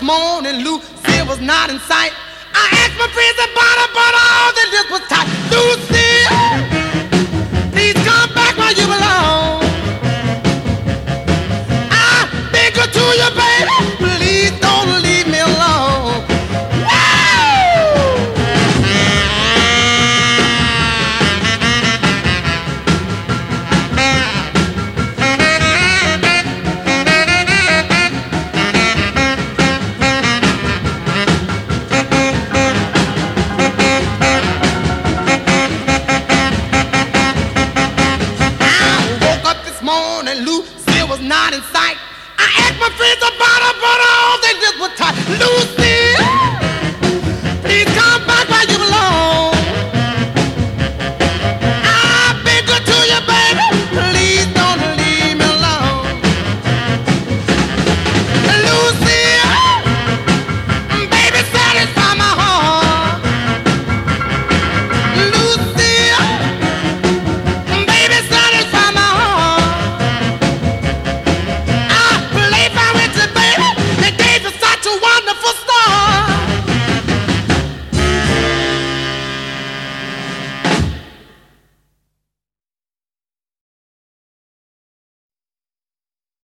morning, Lucy was not in sight. I asked my friends about her, but all the list was tight. Lucy, please come back where you belong. I beg her to you, baby, please don't leave me alone. Lucy was not in sight. I asked my friends about her, but all they did was tight. Lucy.